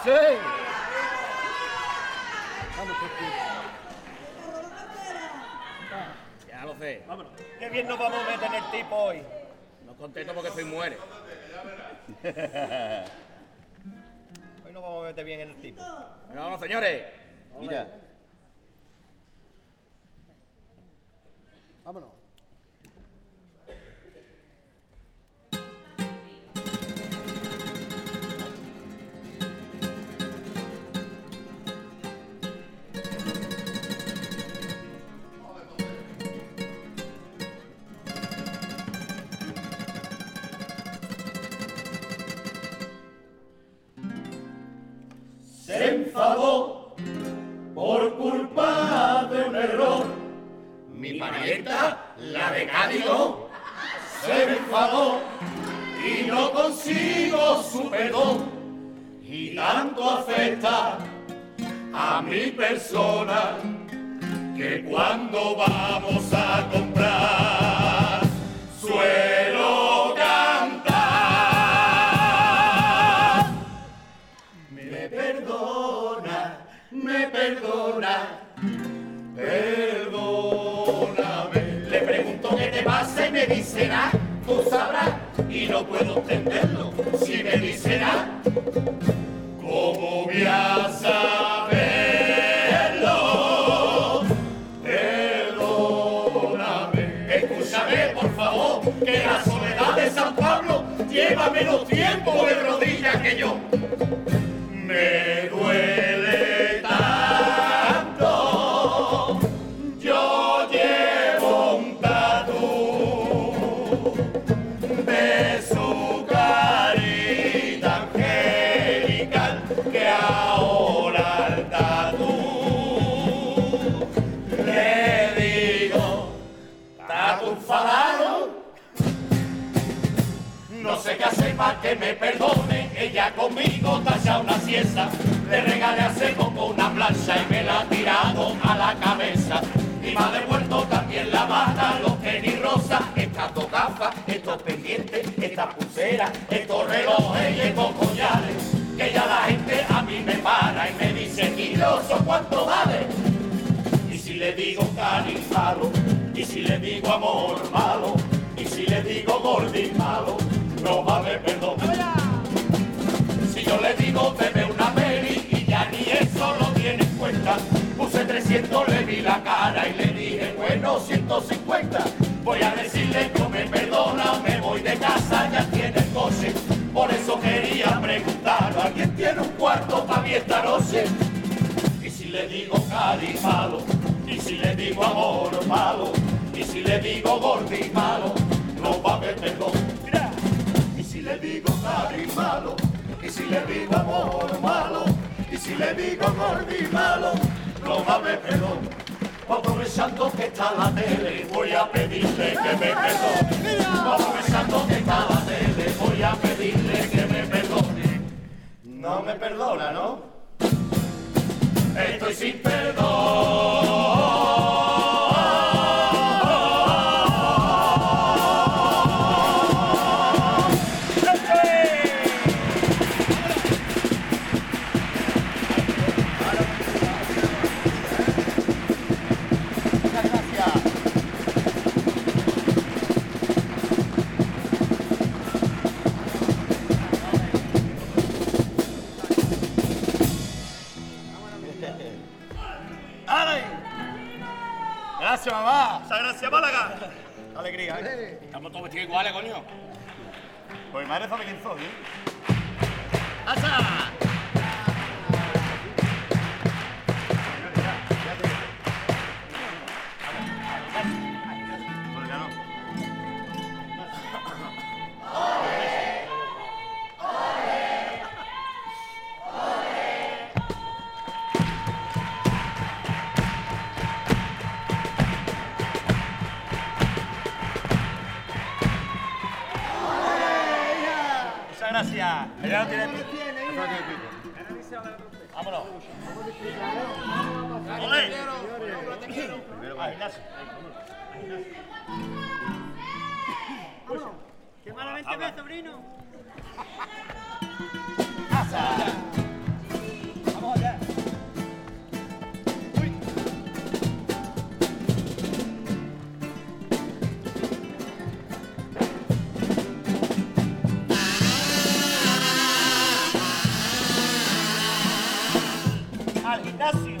Sí. Ya lo sé. Vámonos. Qué bien nos vamos a meter en el tipo hoy. No contento porque soy muere. Hoy nos vamos a meter bien en el tipo. Venga, vámonos, señores. Mira. Vámonos. Se enfadó por culpa de un error. Mi parienta, la de Cádiz, se enfadó y no consigo su perdón. Y tanto afecta a mi persona que cuando vamos a comprar suelo cantar. Me perdona, perdóname. Le pregunto qué te pasa y me dice nada, tú sabrás, y no puedo entenderlo. Si me dice nada, ¿cómo voy a saberlo? Perdóname, escúchame por favor, que la soledad de San Pablo lleva menos tiempo de rodillas que yo. Me duele tanto, yo llevo un tatú de su carita angelical, que ahora al tatú le digo, tatú enfadado. No sé qué hacer para que me perdone, ella conmigo talla una siesta. Le regalé hace poco una plancha y me la ha tirado a la cabeza. Y me ha devuelto también la bata, los tenis rosas, estas dos gafas, estos pendientes, estas pulseras, estos relojes y estos collares. Que ya la gente a mí me para y me dice, Quiroso, ¿cuánto vale? Y si le digo cari malo, y si le digo amor malo, y si le digo gordi malo, no vale perdón. Si yo le digo bebe una peli y ya ni eso lo tiene en cuenta, puse 300, le vi la cara y le dije, bueno, 150. Voy a decirle que me perdona, me voy de casa, ya tiene el coche. Por eso quería preguntar, ¿alguien tiene un cuarto para mí esta noche? Y si le digo cari malo, y si le digo amor malo, y si le digo gordi malo, no va a haber perdón. Y si le digo cari malo, y si le digo amor malo, y si le digo gordi malo, no va a haber perdón. Aprovechando que está la tele, voy a pedirle que me perdone. Aprovechando que está la tele, voy a pedirle que me perdone. No me perdona, ¿no? Estoy sin perdón. Gracias, mamá. Muchas gracias, Málaga. Alegría, ¿eh? Estamos todos vestidos iguales, coño. Pues madre familia Info, ¿eh? ¡Asa! Gracias. Ella no tiene. Vámonos. ¡Ole! Primero va Ignacio. ¡Qué malamente ve, sobrino! ¡Casa! al gimnasio.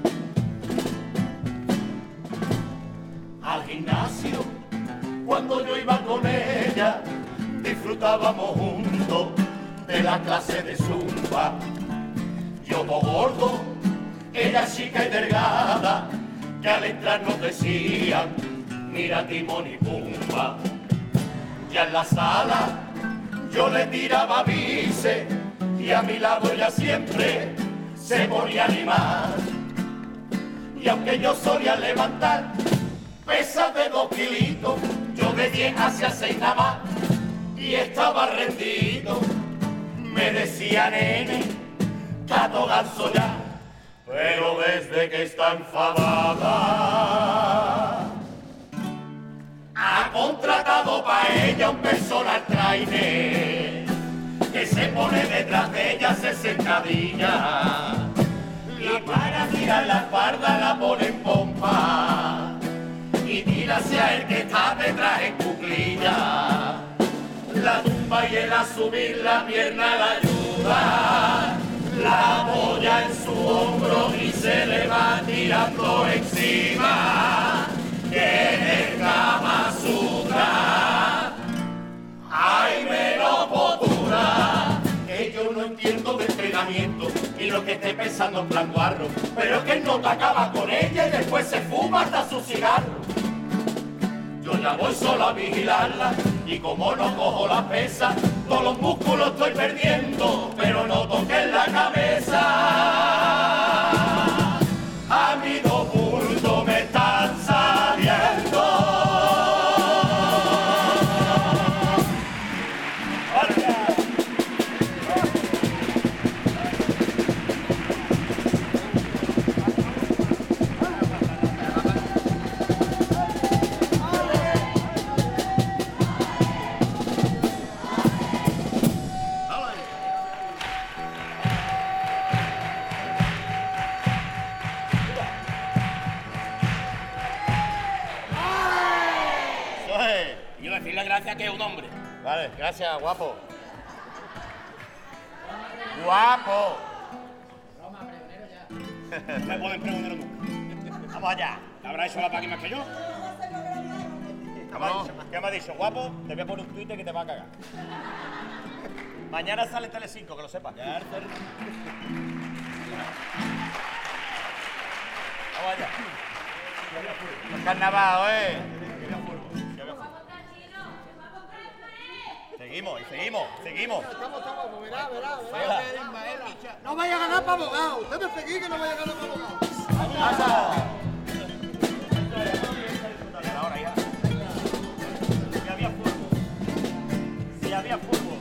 Al gimnasio, cuando yo iba con ella, disfrutábamos juntos de la clase de zumba. Yo todo gordo, ella chica y delgada, que al entrar nos decían, mira Timón y Pumba. Ya en la sala yo le tiraba bice y a mi lado ella siempre se ponía a animar. Y aunque yo solía levantar pesas de 2 kilitos, yo de 10 hacia 6 nada más y estaba rendido. Me decía nene, gato ganso ya, pero desde que está enfadada ha contratado para ella un personal trainer que se pone detrás de ella 60 días y para tirar la espalda la pone en pompa y tira hacia el que está detrás en cuclilla. La tumba y el a subir la pierna la ayuda, la apoya en su hombro y se le va tirando encima. En el Kama Sutra hay menos postura. Que yo no entiendo de entrenamiento y lo que esté pensando en plan guarro, pero es que el nota acaba con ella y después se fuma hasta su cigarro. Yo ya voy solo a vigilarla y como no cojo la pesa, todos los músculos estoy perdiendo, pero no toquen la cabeza. A mí 2 bultos me están saliendo. Yo decirle gracias que es un hombre. Vale, gracias, guapo. Guapo. No me pueden preguntar nunca. Vamos allá. ¿Te habrá hecho la paqui más que yo? ¿Qué me ha dicho? Guapo, te voy a poner un Twitter que te va a cagar. Mañana sale en Telecinco, que lo sepas. Vamos allá. El carnaval, Seguimos, seguimos. Estamos, verá. No vaya a ganar para abogado. Usted me seguí que no vaya a ganar para abogado. Ahora ya. Si había fútbol.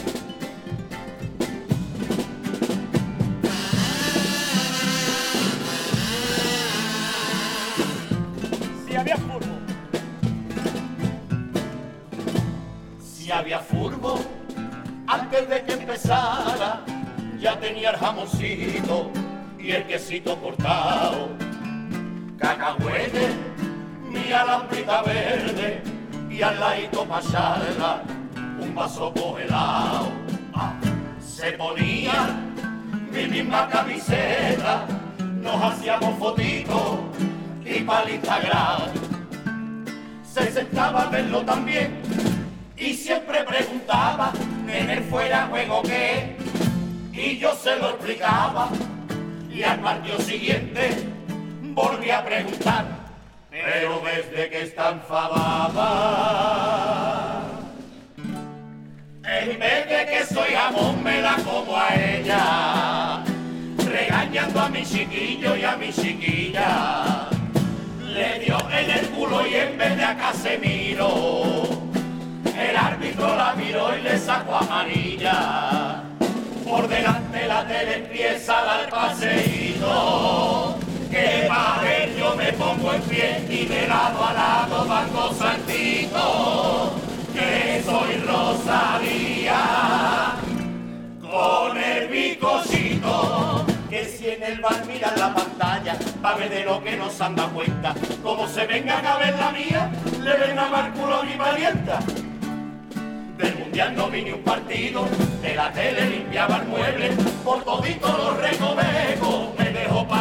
Si había furbo, antes de que empezara, ya tenía el jamoncito y el quesito cortado, cacahuete, mi alambrita verde y al ladito pasarla un vaso congelado. Se ponía mi misma camiseta, nos hacíamos fotitos y para el Instagram. Se sentaba a verlo también y siempre preguntaba, nene, fuera juego qué, y yo se lo explicaba, y al partido siguiente volví a preguntar, pero desde que está enfadada, en vez de que soy jamón me la como a ella, regañando a mi chiquillo y a mi chiquilla, le dio en el culo y en vez de a Casemiro, el árbitro la miró y le sacó amarilla. Por delante la tele empieza a dar paseíto, que pa' ver yo me pongo en pie y de lado a lado van dos saltitos, que soy Rosalía con el bizcochito. Que si en el bar miran la pantalla, va a ver de lo que no se han dado cuenta, como se vengan a ver la mía, le ven a mar culo mi parienta. Del mundial no vi ni un partido, de la tele limpiaba el mueble, por todito los recovecos me dejó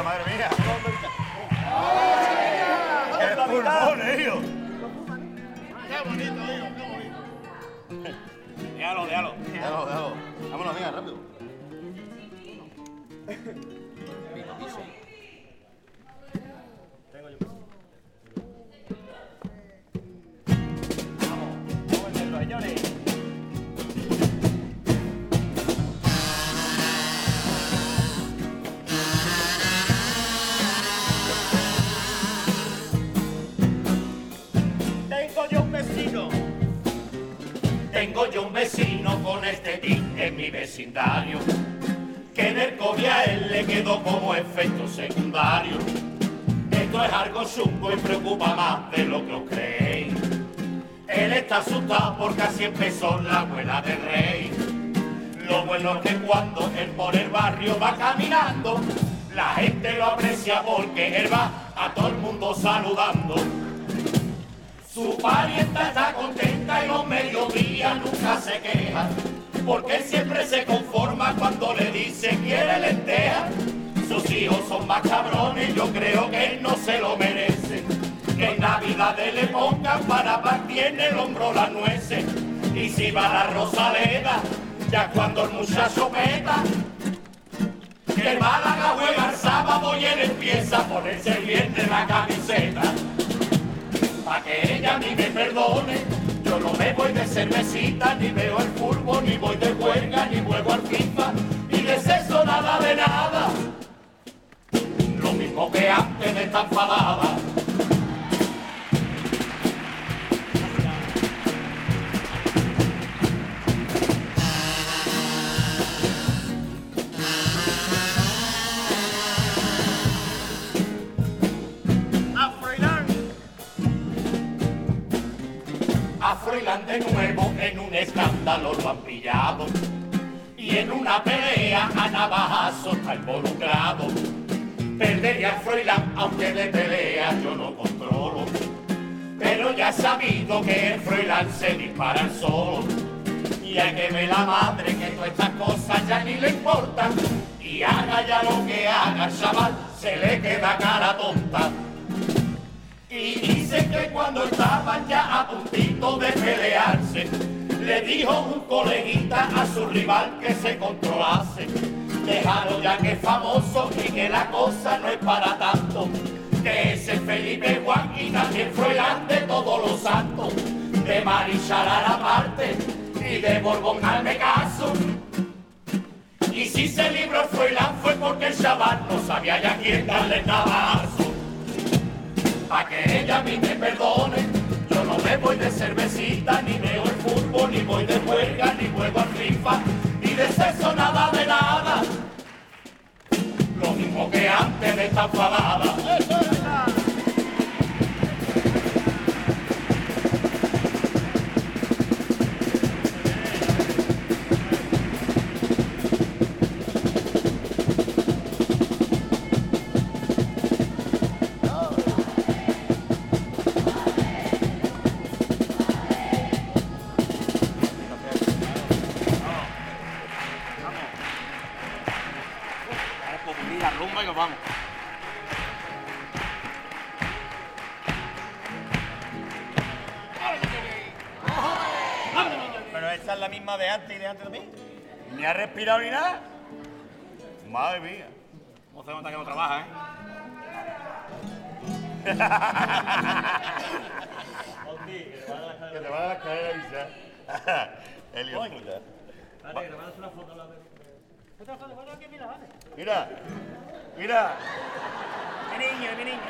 madre mía. ¡Qué pulmones, hijo! Qué bonito, hijo, qué bonito. Déjalo. Vámonos, venga, rápido. Tengo yo un vecino con este tic en mi vecindario, que en el COVID a él le quedó como efecto secundario. Esto es algo chungo y preocupa más de lo que os creéis. Él está asustado porque así empezó la abuela del rey. Lo bueno es que cuando él por el barrio va caminando, la gente lo aprecia porque él va a todo el mundo saludando. Su parienta está contenta y los mediodías nunca se queja, porque él siempre se conforma cuando le dice quiere lenteja. Sus hijos son más cabrones, yo creo que él no se lo merece. Que en Navidad le pongan para partir en el hombro las nueces. Y si va a la Rosaleda, ya cuando el muchacho peta, que el Málaga juega el sábado y él empieza a ponerse el viernes la camiseta. Pa' que ella a mí me perdone, yo no me voy de cervecita, ni veo el fútbol, ni voy de juerga, ni juego al FIFA, ni de sexo nada de nada. Lo mismo que antes de estar enfadada. A Froilán de nuevo en un escándalo lo han pillado y en una pelea a navajazo está involucrado. Perdería a Froilán aunque de pelea yo no controlo, pero ya he sabido que el Froilán se dispara al solo. Y hay que ver la madre que todas estas cosas ya ni le importan, y haga ya lo que haga el chaval se le queda cara tonta. Y dicen que cuando estaban ya a puntito de pelearse, le dijo un coleguita a su rival que se controlase. Déjalo ya que es famoso y que la cosa no es para tanto, que ese Felipe Juan y también Froilán de todos los santos, de Marichal a la parte y de Borbón al Mecaso. Y si se libró el Froilán fue porque el chaval no sabía ya quién darle el navajazo. Pa' que ella a mí me perdone, yo no me voy de cervecita, ni veo el fútbol, ni voy de juerga, ni juego al FIFA, ni de sexo nada de nada. Lo mismo que antes de estar enfadada. La rumba y nos vamos. Pero esta es la misma de antes y de antes de mí. Ni ha respirado ni nada. Madre mía. ¿Cómo se nota que no trabaja, eh? Que te van a caer a avisar. Elio, puta. Vale, que te mandas una foto a la de... Otra foto, bueno, aquí mira, vale. Mira, mira. Mi niño. El niño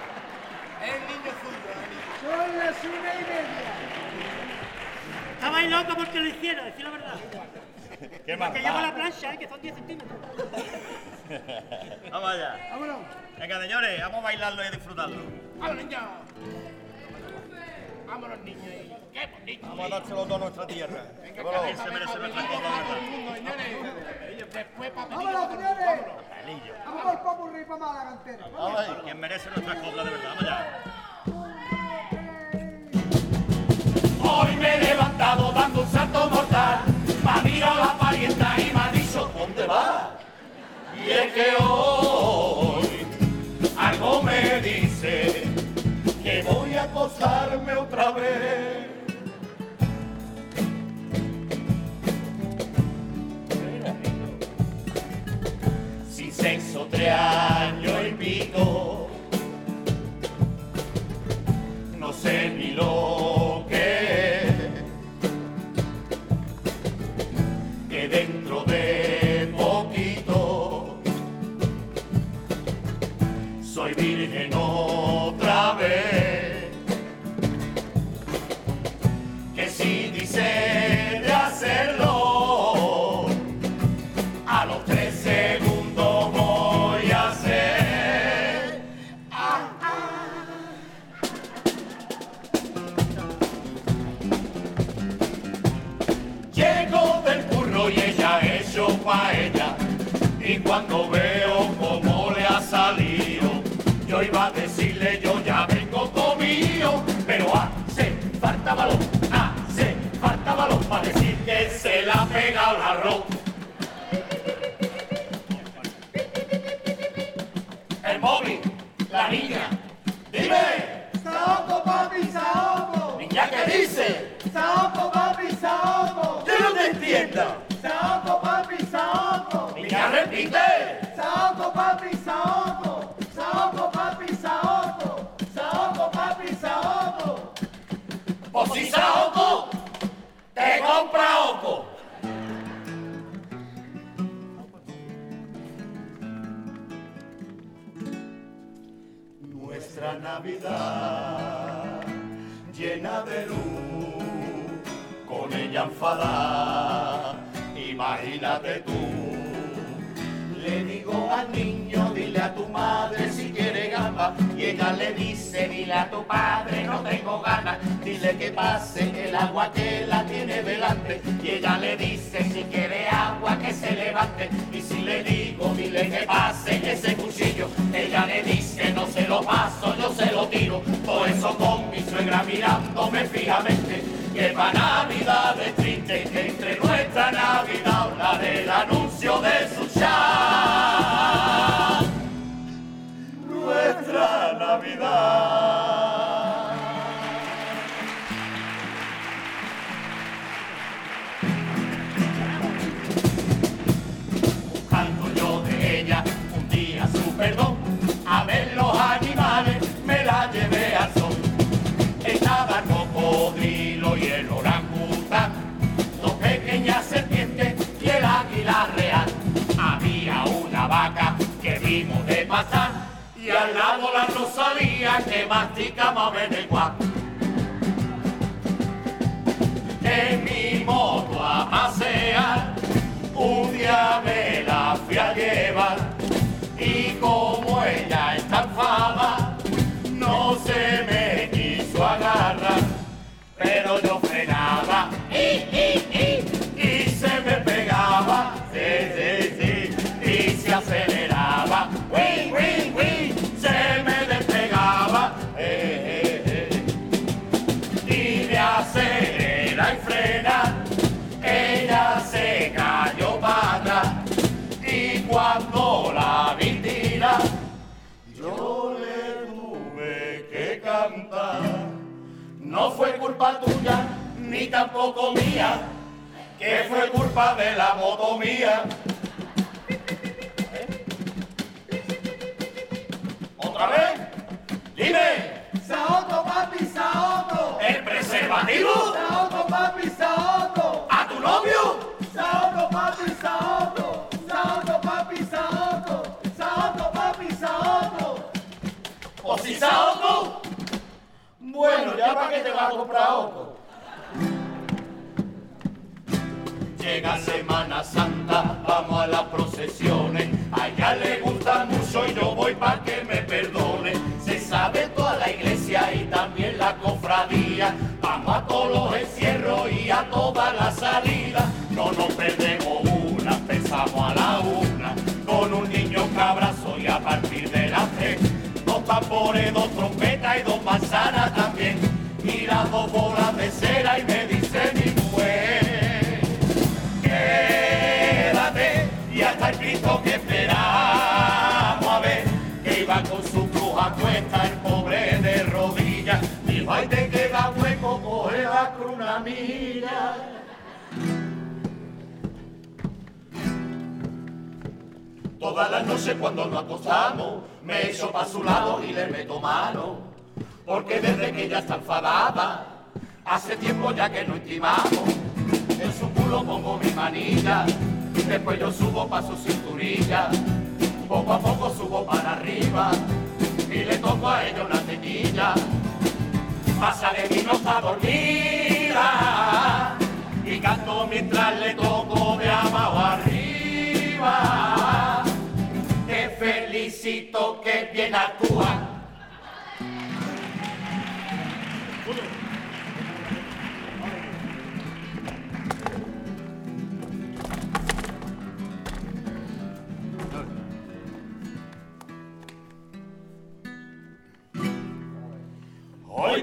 suyo, el niño. Son las 1:30. Estabais locos porque lo hicieron, decir la verdad. ¿Qué más? Que llevo la plancha, que son 10 centímetros. Vamos allá. Vámonos. Venga, señores, vamos a bailarlo y a disfrutarlo. Vámonos, niños. Vámonos, niños. Qué bonito. Vamos a dárselo todo a nuestra tierra. Venga, Vámonos. que Él se merece nuestra todo cosa, el mundo, señores. Después, papelito. ¡Vámonos, señores! Pelillo. ¡Vamos al popurrí para Málaga entera! Vamos ahí. Quien merece nuestra copla de verdad. Vamos allá. Hoy me he levantado dando un salto mortal, me ha mirado la parienta y me ha dicho ¿dónde vas? Y es que hoy Y cuando veo cómo le ha salido, yo iba a decirle yo ya vengo comido, pero hace falta balón para decir que se le ha pegado el arroz. El móvil, la niña, dime. Saoco, papi, saoco. Niña, ¿qué dice? Saoco, papi, saoco. Yo no te entiendo. Saoco, papi, saoco. Niña, repite. Saoco, papi, saoco. Saoco, papi, saoco. Saoco, papi, saoco. Pues si saoco, te compra oco. Nuestra Navidad llena de luz, con ella enfadada, imagínate tú. Le digo al niño, dile a tu madre si quiere gamba, y ella le dice, dile a tu padre, no tengo ganas, dile que pase el agua que la tiene delante, y ella le dice, si quiere agua que se levante, y si le digo, dile que pase ese cuchillo, ella le dice, no se lo paso, yo se lo tiro, por eso con mi suegra mirándome fijamente, que pa' Navidad es triste, que entre nuestra Navidad, la del anuncio de su chat. Nuestra Navidad. Buscando yo de ella un día su perdón, a ver los animales me la llevé al sol. Estaba el cocodrilo y el orangután, dos pequeñas serpientes y el águila real. Había una vaca que vimos de pasar y al lado la Rosalía que masticaba meneguá. En mi moto a pasear, un día me la fui a llevar y como ella está enfadada, no se me quiso agarrar, pero yo frenaba y se me pegaba, y se aceleraba, se me despegaba, y de acelerar y frenar, ella se cayó para atrás, y cuando la vi tirar, yo le tuve que cantar. No fue culpa tuya, ni tampoco mía, que fue culpa de la moto mía. ¿Otra vez? Dime. Saoco, papi, saoco. ¿El preservativo? Saoco, papi, saoco. ¿A tu novio? Saoco, papi, saoco. Saoco, papi, saoco. Saoco, papi, saoco. ¿O si saoco? Bueno, ya para qué te vas a comprar oco. Llega Semana Santa, vamos a las procesiones. A ella le gusta mucho y yo voy para que me perdone. Se sabe toda la iglesia y también la cofradía. Vamos a todos los encierros y a todas las salidas. No nos perdemos una, empezamos a la 1. Con un niño que abrazo y a partir de las 3. 2 tambores, 2 trompetas y 2 manzanas también. Y las 2 bolas de cera y me dice mi mujer, quédate y hasta el Cristo que esperamos a ver, que iba con su cruz a cuesta el pobre de rodillas. Dijo, ay, te queda hueco, coge la cruz una milla. Todas las noches cuando nos acostamos, me echo pa' su lado y le meto mano, porque desde que ella está enfadada, hace tiempo ya que no intimamos. En su culo pongo mi manilla, después yo subo pa' su cinturilla, poco a poco subo para arriba, y le toco a ella una tetilla. Pasa de mí no está dormida, y canto mientras le toco de abajo arriba. Te felicito que bien actúa.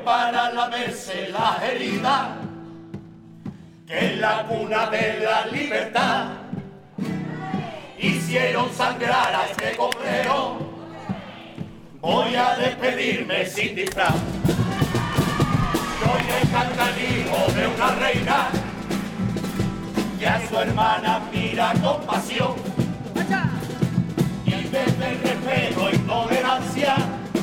para lamerse las heridas, que en la cuna de la libertad hicieron sangrar a este cobrero. Voy a despedirme sin disfraz. Soy el cantanijo de una reina que a su hermana mira con pasión y desde el respeto y tolerancia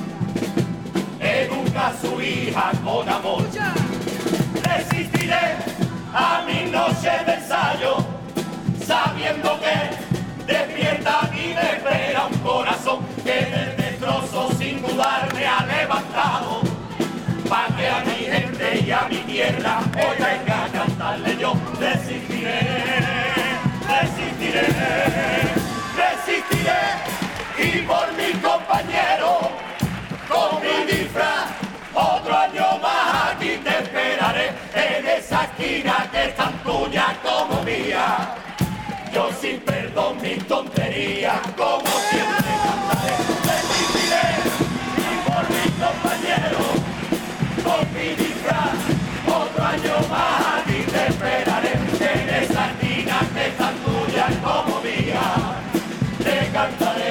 educa a su hija con amor. Resistiré a mi noche de ensayo, sabiendo que despierta y me espera un corazón que del destrozo sin dudar me ha levantado, pa' que a mi gente y a mi tierra hoy venga a cantarle yo. Resistiré, resistiré, resistiré, y por mi compañero, con mi disfraz, otro año más aquí te esperaré, en esa esquina que es tan tuya como mía. Yo sin perdón mis tonterías, como siempre cantaré. Resistiré, y por mis compañeros, con mi disfraz, otro año más aquí te esperaré, en esa esquina que es tan tuya como mía. Te cantaré.